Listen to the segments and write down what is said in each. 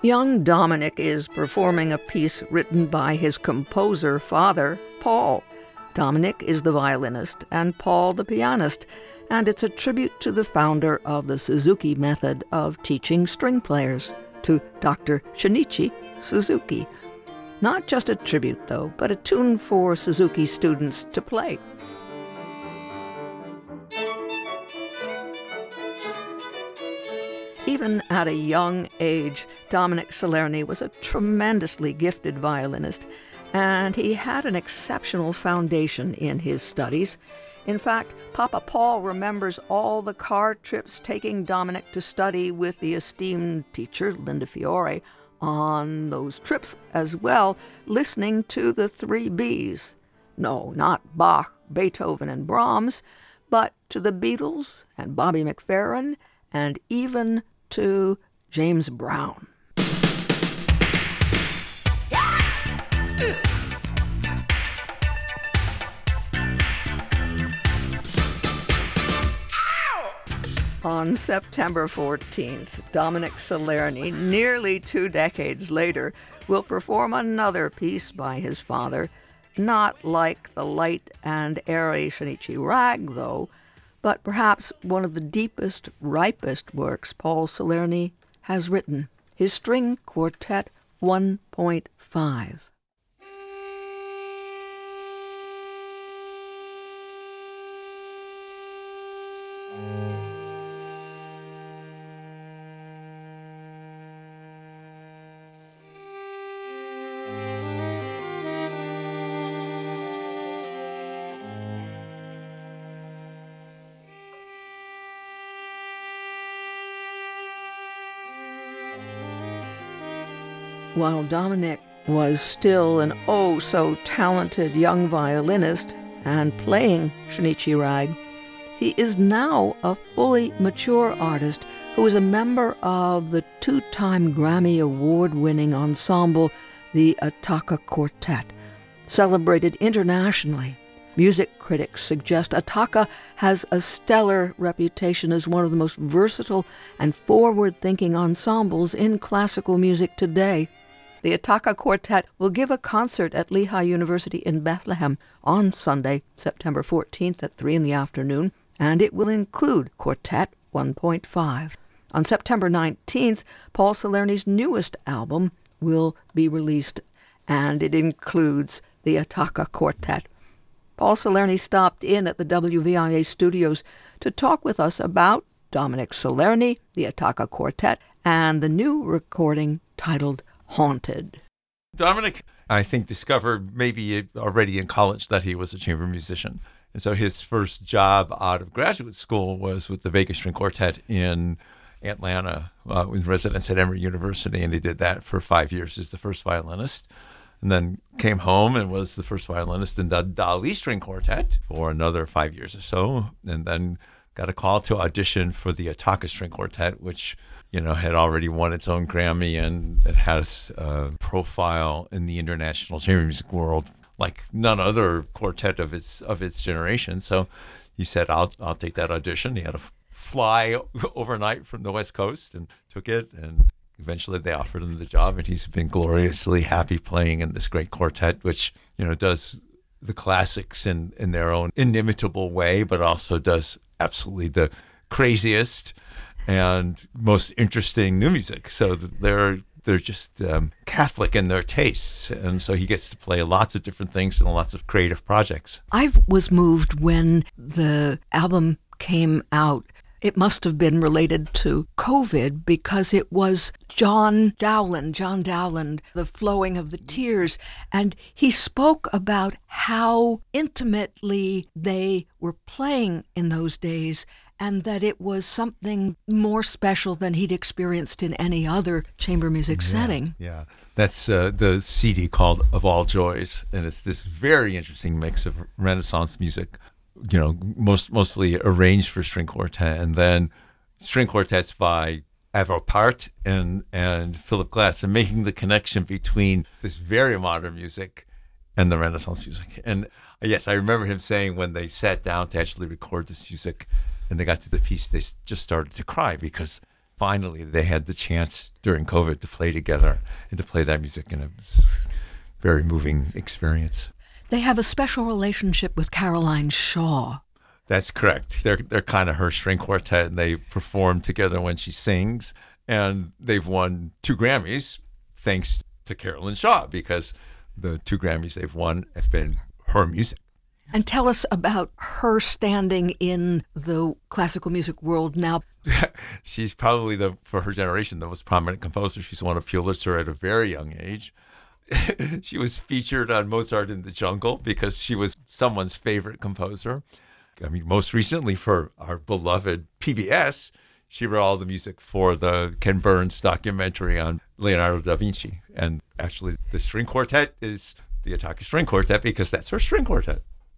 Young Dominic is performing a piece written by his composer father, Paul. Dominic is the violinist and Paul the pianist, and it's a tribute to the founder of the Suzuki method of teaching string players, to Dr. Shinichi Suzuki. Not just a tribute, though, but a tune for Suzuki students to play. Even at a young age, Dominic Salerni was a tremendously gifted violinist, and he had an exceptional foundation in his studies. In fact, Papa Paul remembers all the car trips taking Dominic to study with the esteemed teacher, Linda Fiore, on those trips as well, listening to the three Bs. No, not Bach, Beethoven, and Brahms, but to the Beatles and Bobby McFerrin, and even to James Brown. On September 14th, Dominic Salerni, nearly 2 decades later, will perform another piece by his father, not like the light and airy Shinichi Rag, though, but perhaps one of the deepest, ripest works Paul Salerni has written, his String Quartet 1.5. While Dominic was still an oh-so-talented young violinist and playing Shinichi Rag, he is now a fully mature artist who is a member of the 2-time Grammy Award-winning ensemble, the Attacca Quartet, celebrated internationally. Music critics suggest Attacca has a stellar reputation as one of the most versatile and forward-thinking ensembles in classical music today. The Attacca Quartet will give a concert at Lehigh University in Bethlehem on Sunday, September 14th at 3 p.m, and it will include Quartet 1.5. On September 19th, Paul Salerni's newest album will be released, and it includes the Attacca Quartet. Paul Salerni stopped in at the WVIA studios to talk with us about Dominic Salerni, the Attacca Quartet, and the new recording titled Haunted. Dominic, I think, discovered maybe already in college that he was a chamber musician. And so his first job out of graduate school was with the Vegas String Quartet in Atlanta, in residence at Emory University, and he did that for 5 years as the first violinist. And then came home and was the first violinist in the Dali String Quartet for another 5 years or so, and then got a call to audition for the Attacca String Quartet, which had already won its own Grammy, and it has a profile in the international chamber music world like none other quartet of its generation. So he said, I'll take that audition. He had to fly overnight from the West Coast and took it, and eventually they offered him the job, and he's been gloriously happy playing in this great quartet, which, does the classics in their own inimitable way, but also does absolutely the craziest and most interesting new music. So they're just Catholic in their tastes. And so he gets to play lots of different things and lots of creative projects. I was moved when the album came out. It must have been related to COVID because it was John Dowland, The Flowing of the Tears. And he spoke about how intimately they were playing in those days, and that it was something more special than he'd experienced in any other chamber music setting. Yeah, that's the CD called Of All Joys, and it's this very interesting mix of Renaissance music, mostly arranged for string quartet, and then string quartets by Arvo Pärt and Philip Glass, and making the connection between this very modern music and the Renaissance music. And yes, I remember him saying when they sat down to actually record this music, and they got to the piece, they just started to cry because finally they had the chance during COVID to play together and to play that music, and it was a very moving experience. They have a special relationship with Caroline Shaw. That's correct. They're kind of her string quartet, and they perform together when she sings. And they've won 2 Grammys thanks to Caroline Shaw, because the 2 Grammys they've won have been her music. And tell us about her standing in the classical music world now. She's probably, for her generation, the most prominent composer. She's won a Pulitzer at a very young age. She was featured on Mozart in the Jungle because she was someone's favorite composer. I mean, most recently for our beloved PBS, she wrote all the music for the Ken Burns documentary on Leonardo da Vinci. And actually, the string quartet is the Attacca String Quartet because that's her string quartet.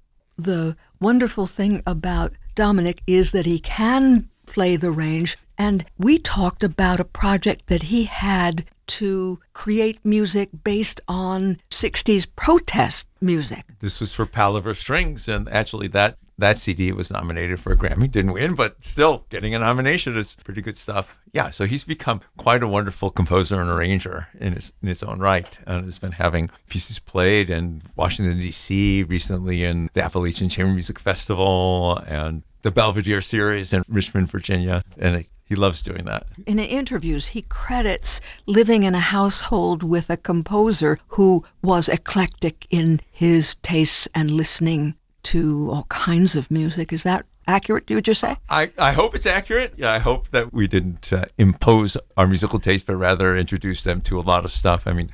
The wonderful thing about Dominic is that he can play the range. And we talked about a project that he had to create music based on 60s protest music. This was for Palaver Strings, and actually that CD was nominated for a Grammy. Didn't win, but still getting a nomination is pretty good stuff. Yeah, so he's become quite a wonderful composer and arranger in his own right, and has been having pieces played in Washington, D.C., recently in the Appalachian Chamber Music Festival and the Belvedere Series in Richmond, Virginia, and he loves doing that. In interviews, he credits living in a household with a composer who was eclectic in his tastes and listening to all kinds of music. Is that accurate, would you say? I hope it's accurate. Yeah, I hope that we didn't impose our musical taste, but rather introduce them to a lot of stuff. I mean,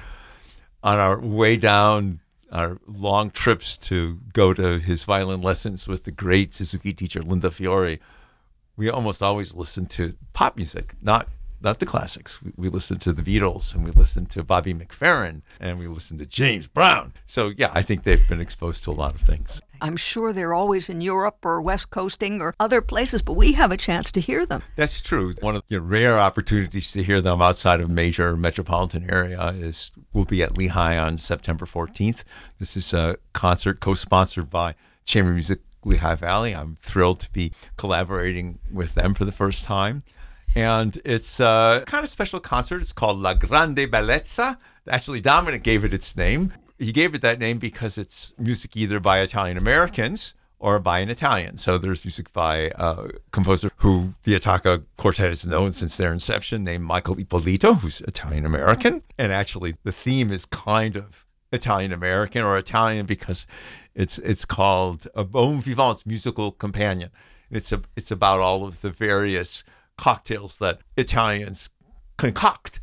on our way down, our long trips to go to his violin lessons with the great Suzuki teacher, Linda Fiore, we almost always listen to pop music, not the classics. We listen to the Beatles, and we listen to Bobby McFerrin, and we listen to James Brown. So yeah, I think they've been exposed to a lot of things. I'm sure they're always in Europe or West Coasting or other places, but we have a chance to hear them. That's true. One of the rare opportunities to hear them outside of major metropolitan area will be at Lehigh on September 14th. This is a concert co-sponsored by Chamber Music Lehigh Valley. I'm thrilled to be collaborating with them for the first time. And it's a kind of special concert. It's called La Grande Bellezza. Actually, Dominic gave it its name. He gave it that name because it's music either by Italian Americans or by an Italian. So there's music by a composer who the Attacca Quartet has known since their inception, named Michael Ippolito, who's Italian American. And actually, the theme is kind of Italian American or Italian because it's called a Bon Vivant's Musical Companion. It's about all of the various cocktails that Italians concoct.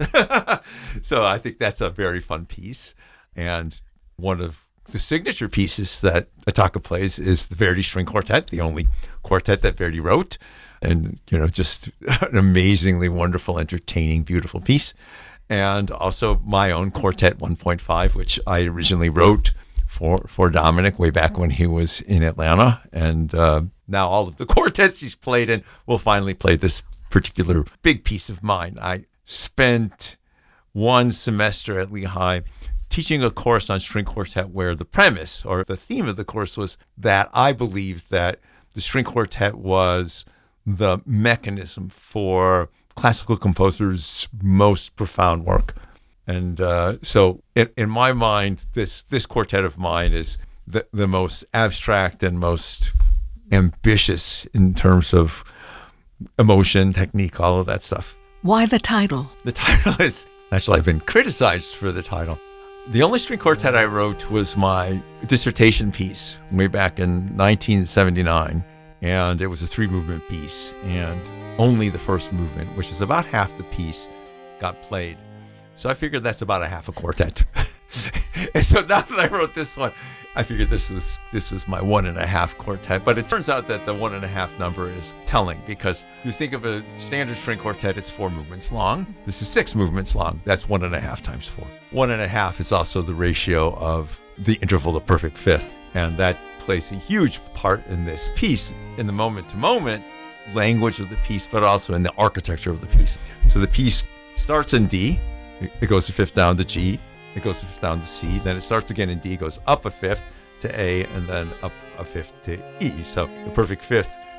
So I think that's a very fun piece. And one of the signature pieces that Attacca plays is the Verdi String Quartet, the only quartet that Verdi wrote. And, just an amazingly wonderful, entertaining, beautiful piece. And also my own Quartet 1.5, which I originally wrote for Dominic way back when he was in Atlanta. And now all of the quartets he's played in will finally play this particular big piece of mine. I spent one semester at Lehigh teaching a course on string quartet where the premise or the theme of the course was that I believed that the string quartet was the mechanism for classical composers' most profound work. And so in my mind, this quartet of mine is the most abstract and most ambitious in terms of emotion, technique, all of that stuff. Why the title? The title is, actually I've been criticized for the title. The only string quartet I wrote was my dissertation piece way back in 1979. And it was a 3-movement piece. And only the first movement, which is about half the piece, got played. So I figured that's about a half a quartet. And so now that I wrote this one, I figured this was my 1.5 quartet. But it turns out that the 1.5 number is telling because you think of a standard string quartet, it's 4 movements long. This is 6 movements long. That's 1.5 times 4. 1.5 is also the ratio of the interval of perfect fifth. And that plays a huge part in this piece, in the moment-to-moment language of the piece, but also in the architecture of the piece. So the piece starts in D, it goes a fifth down to G, it goes a fifth down to C, then it starts again in D, goes up a fifth to A, and then up a fifth to E. So the perfect fifth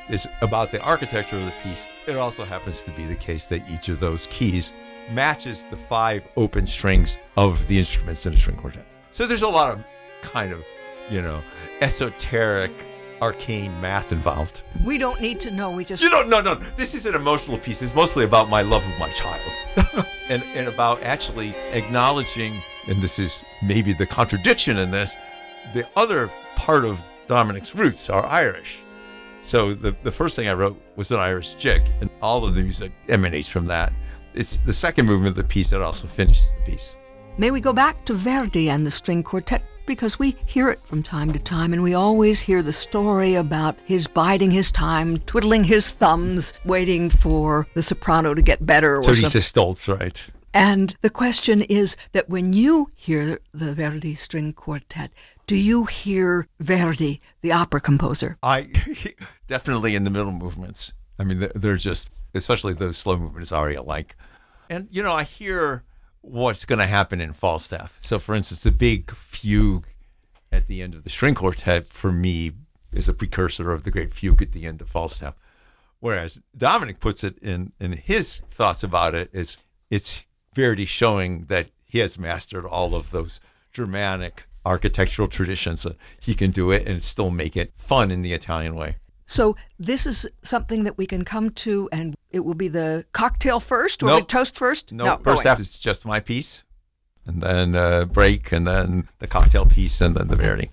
is about the architecture of the piece. It also happens to be the case that each of those keys matches the 5 open strings of the instruments in a string quartet. So there's a lot of kind of, esoteric, arcane math involved. We don't need to know. We just... No. This is an emotional piece. It's mostly about my love of my child. and about actually acknowledging, and this is maybe the contradiction in this, the other part of Dominic's roots are Irish. So the first thing I wrote was an Irish jig, and all of the music emanates from that. It's the second movement of the piece that also finishes the piece. May we go back to Verdi and the string quartet, because we hear it from time to time, and we always hear the story about his biding his time, twiddling his thumbs, waiting for the soprano to get better or something. Teresa Stoltz, right? And the question is that when you hear the Verdi string quartet, do you hear Verdi, the opera composer? I definitely in the middle movements. I mean, they're just, especially those slow movements, aria-like. And, I hear what's going to happen in Falstaff. So, for instance, the big fugue at the end of the string quartet, for me, is a precursor of the great fugue at the end of Falstaff. Whereas Dominic puts it in his thoughts about it is it's Verdi showing that he has mastered all of those Germanic architectural traditions. So he can do it and still make it fun in the Italian way. So this is something that we can come to, and it will be the cocktail first, or Nope. toast first? No, first half is just my piece, and then break, and then the cocktail piece, and then the Verdi.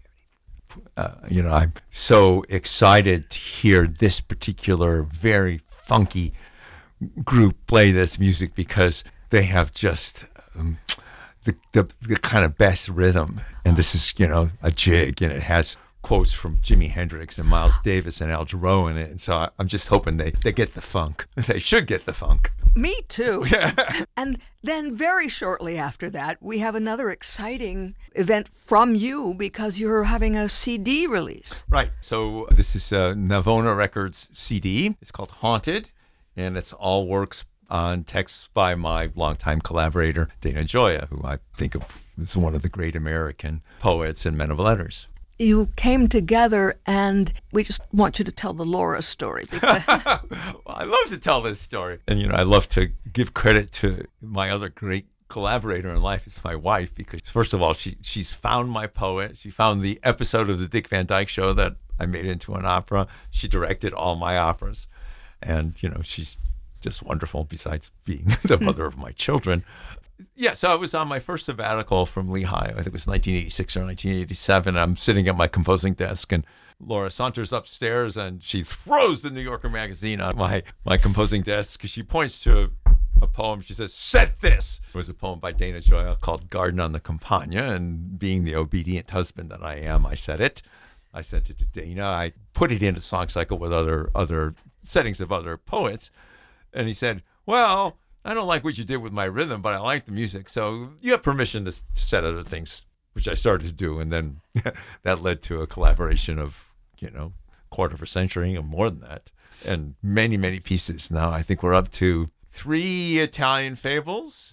I'm so excited to hear this particular very funky group play this music because they have just the kind of best rhythm. And this is, a jig, and it has quotes from Jimi Hendrix and Miles Davis and Al Jarreau in it. And so I'm just hoping they get the funk. They should get the funk. Me too. And then very shortly after that, we have another exciting event from you because you're having a CD release. Right. So this is Navona Records CD. It's called Haunted, and it's all works on texts by my longtime collaborator, Dana Gioia, who I think of as one of the great American poets and men of letters. You came together, and we just want you to tell the Laura story. Because Well, I love to tell this story. And, I love to give credit to my other great collaborator in life. It's my wife, because, first of all, she's found my poet. She found the episode of the Dick Van Dyke Show that I made into an opera. She directed all my operas. And, she's just wonderful, besides being the mother of my children. Yeah, so I was on my first sabbatical from Lehigh. I think it was 1986 or 1987. I'm sitting at my composing desk, and Laura saunters upstairs, and she throws the New Yorker magazine on my composing desk because she points to a poem. She says, "Set this." It was a poem by Dana Gioia called Garden on the Campagna, and being the obedient husband that I am, I said it. I sent it to Dana. I put it in a song cycle with other settings of other poets, and he said, "Well, I don't like what you did with my rhythm, but I like the music. So you have permission to set other things," which I started to do. And then that led to a collaboration of, quarter of a century and more than that. And many, many pieces. Now I think we're up to 3 Italian fables,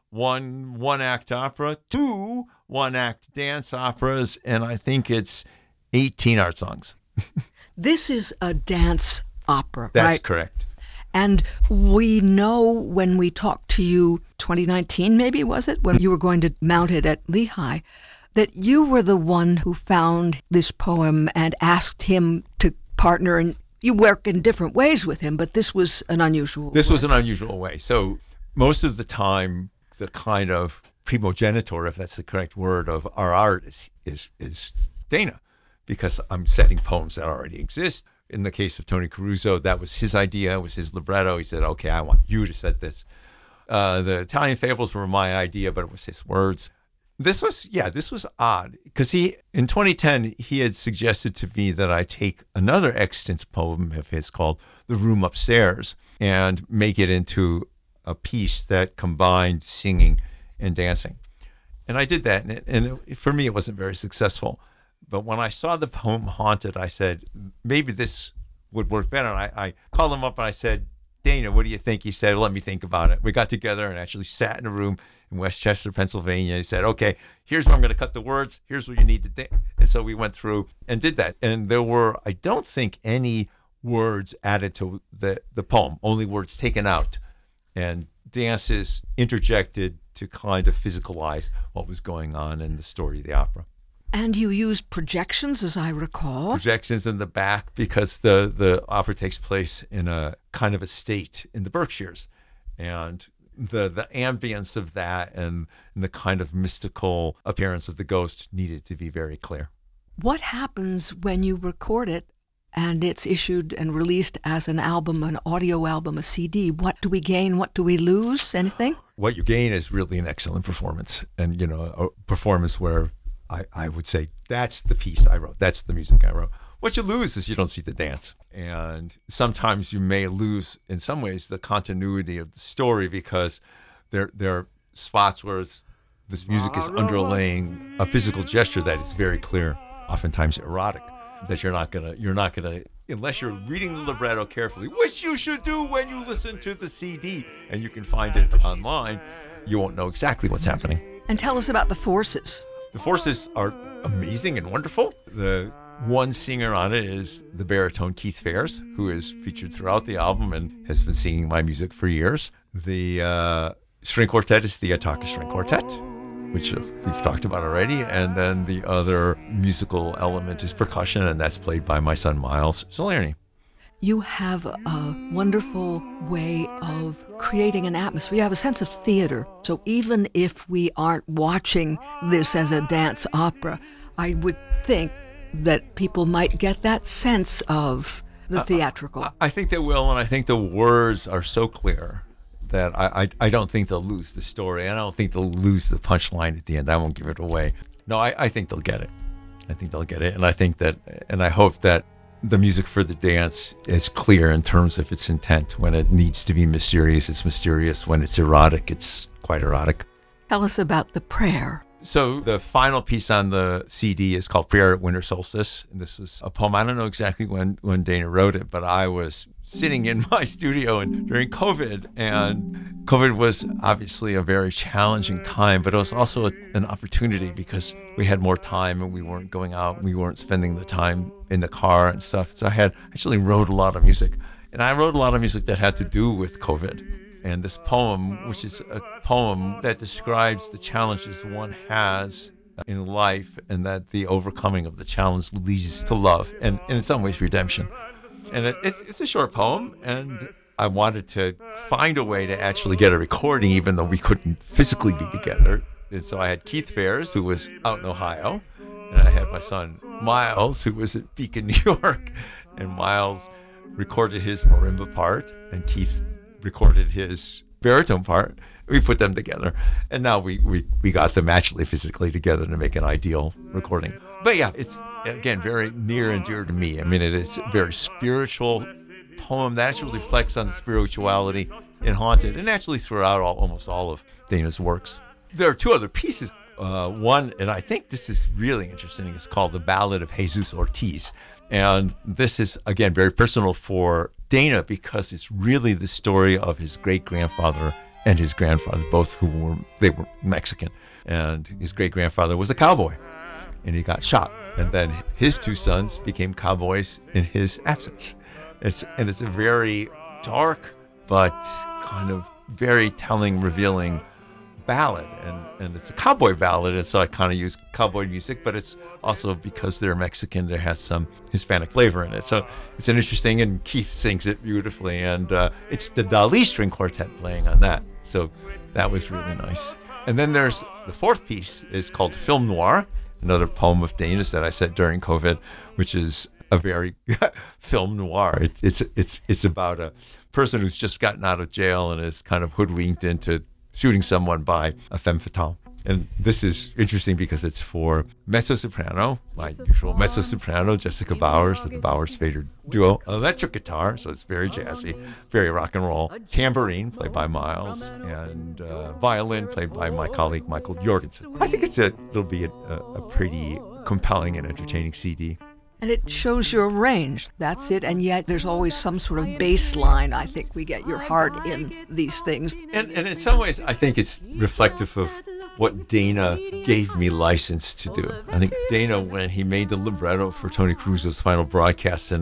1 one-act opera, 2 one-act dance operas, and I think it's 18 art songs. this is a dance opera, That's right? correct. And we know when we talked to you, 2019 maybe, was it, when you were going to mount it at Lehigh, that you were the one who found this poem and asked him to partner, and you work in different ways with him, but this was an unusual This way. was an unusual way. So most of the time, the kind of primogenitor, if that's the correct word, of our art is Dana, because I'm setting poems that already exist. In the case of Tony Caruso, that was his idea. It was his libretto. He said, "Okay, I want you to set this." The Italian fables were my idea, but it was his words. This was odd because in 2010, he had suggested to me that I take another extant poem of his called "The Room Upstairs" and make it into a piece that combined singing and dancing. And I did that, and for me, it wasn't very successful. But when I saw the poem Haunted, I said, maybe this would work better. And I called him up and I said, "Dana, what do you think?" He said, "Let me think about it." We got together and actually sat in a room in Westchester, Pennsylvania. He said, "Okay, here's where I'm going to cut the words. Here's what you need to think." And so we went through and did that. And there were, I don't think, any words added to the poem, only words taken out, and dances interjected to kind of physicalize what was going on in the story of the opera. And you used projections, as I recall. Projections in the back, because the opera takes place in a kind of estate in the Berkshires. And the ambience of that and the kind of mystical appearance of the ghost needed to be very clear. What happens when you record it and it's issued and released as an album, an audio album, a CD? What do we gain? What do we lose? Anything? What you gain is really an excellent performance. And, a performance where I would say, that's the piece I wrote. That's the music I wrote. What you lose is you don't see the dance. And sometimes you may lose, in some ways, the continuity of the story because there are spots where this music is underlaying a physical gesture that is very clear, oftentimes erotic, that you're not gonna, unless you're reading the libretto carefully, which you should do when you listen to the CD, and you can find it online, you won't know exactly what's happening. And tell us about the forces. The forces are amazing and wonderful. The one singer on it is the baritone Keith Fares, who is featured throughout the album and has been singing my music for years. The string quartet is the Attacca String Quartet, which we've talked about already. And then the other musical element is percussion, and that's played by my son, Miles Salerni. You have a wonderful way of creating an atmosphere. You have a sense of theater. So even if we aren't watching this as a dance opera, I would think that people might get that sense of the theatrical. I think they will, and I think the words are so clear that I don't think they'll lose the story. I don't think they'll lose the punchline at the end. I won't give it away. No, I think they'll get it. I think they'll get it, and I hope that the music for the dance is clear in terms of its intent. When it needs to be mysterious, it's mysterious. When it's erotic, it's quite erotic. Tell us about the prayer. So the final piece on the CD is called Prayer at Winter Solstice. And this was a poem. I don't know exactly when Dana wrote it, but I was sitting in my studio during COVID, and COVID was obviously a very challenging time, but it was also an opportunity because we had more time and we weren't going out. We weren't spending the time in the car and stuff. So I actually wrote a lot of music, and I wrote a lot of music that had to do with COVID. And this poem, which is a poem that describes the challenges one has in life, and that the overcoming of the challenge leads to love and in some ways redemption. And it's a short poem, and I wanted to find a way to actually get a recording, even though we couldn't physically be together. And so I had Keith Fares, who was out in Ohio, and I had my son Miles, who was at Beacon, New York. And Miles recorded his marimba part, and Keith recorded his baritone part. We put them together, and now we got them actually physically together to make an ideal recording. But yeah, it's, again, very near and dear to me. I mean, it is a very spiritual poem that actually reflects on the spirituality in Haunted, and actually throughout almost all of Dana's works. There are two other pieces. One, and I think this is really interesting, is called The Ballad of Jesus Ortiz. And this is, again, very personal for Dana because it's really the story of his great-grandfather and his grandfather, both who were Mexican. And his great-grandfather was a cowboy, and he got shot. And then his two sons became cowboys in his absence. It's a very dark but kind of very telling, revealing ballad, and it's a cowboy ballad, and so I kind of use cowboy music, but it's also because they're Mexican, there has some Hispanic flavor in it. So it's an interesting, and Keith sings it beautifully, and it's the Dali String Quartet playing on that. So that was really nice. And then there's the fourth piece is called Film Noir, another poem of Dana's that I said during COVID, which is a very film noir. It's about a person who's just gotten out of jail and is kind of hoodwinked into shooting someone by a femme fatale. And this is interesting because it's for mezzo-soprano, my usual mezzo-soprano, Jessica Bowers, with the Bowers-Fader duo, electric guitar, so it's very jazzy, very rock and roll, tambourine, played by Miles, and violin, played by my colleague, Michael Jorgensen. I think it'll be a pretty compelling and entertaining CD. And it shows your range. That's it. And yet there's always some sort of baseline. I think we get your heart in these things. And in some ways, I think it's reflective of what Dana gave me license to do. I think Dana, when he made the libretto for Tony Cruz's final broadcast, and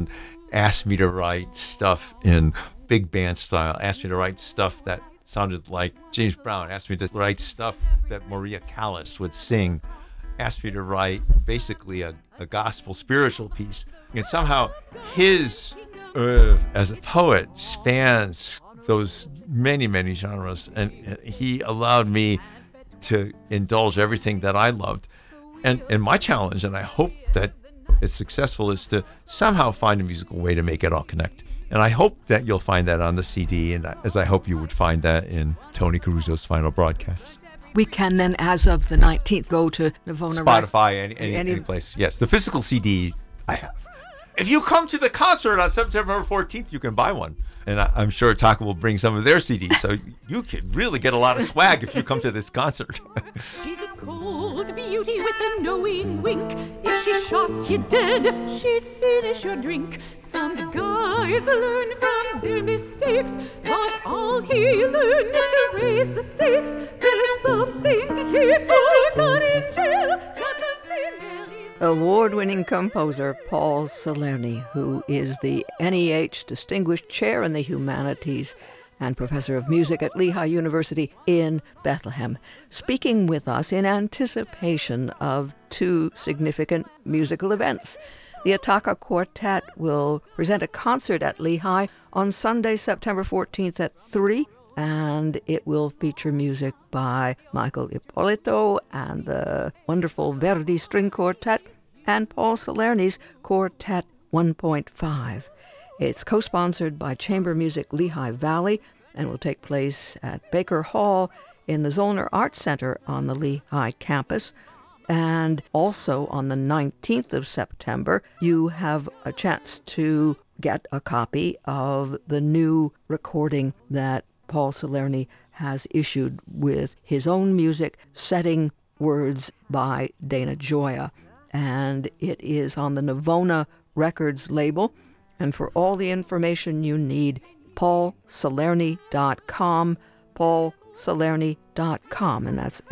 asked me to write stuff in big band style, asked me to write stuff that sounded like James Brown, asked me to write stuff that Maria Callas would sing, asked me to write basically a gospel spiritual piece. And somehow his as a poet spans those many, many genres, and he allowed me to indulge everything that I loved. And my challenge, and I hope that it's successful, is to somehow find a musical way to make it all connect. And I hope that you'll find that on the CD, and as I hope you would find that in Tony Caruso's final broadcast. We can then, as of the 19th, go to Navona. Spotify, any place. Yes, the physical CD I have. If you come to the concert on September 14th, you can buy one. And I'm sure Taka will bring some of their CDs, so you can really get a lot of swag if you come to this concert. She's a cold beauty with a knowing wink. If she shot you dead, she'd finish your drink. Some guys learn from their mistakes, but all he learned is to raise the stakes. There's something he forgot in jail, got the female. Award-winning composer Paul Salerni, who is the NEH Distinguished Chair in the Humanities and Professor of Music at Lehigh University in Bethlehem, speaking with us in anticipation of two significant musical events. The Ataka Quartet will present a concert at Lehigh on Sunday, September 14th at 3, and it will feature music by Michael Ippolito and the wonderful Verdi String Quartet and Paul Salerni's Quartet 1.5. It's co-sponsored by Chamber Music Lehigh Valley and will take place at Baker Hall in the Zollner Arts Center on the Lehigh campus. And also on the 19th of September, you have a chance to get a copy of the new recording that Paul Salerni has issued with his own music, setting words by Dana Gioia. And it is on the Navona Records label. And for all the information you need, paulsalerni.com, paulsalerni.com, and that's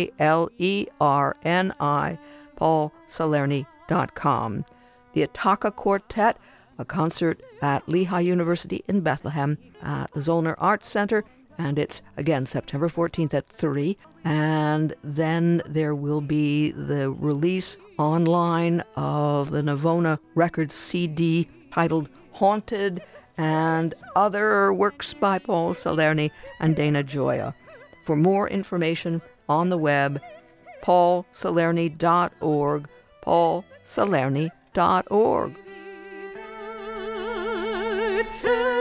SALERNI, paulsalerni.com. The Ataka Quartet, a concert at Lehigh University in Bethlehem at the Zollner Arts Center, and it's, again, September 14th at 3. And then there will be the release online of the Navona Records CD titled Haunted, and other works by Paul Salerni and Dana Gioia. For more information on the web, paulsalerni.org, paulsalerni.org.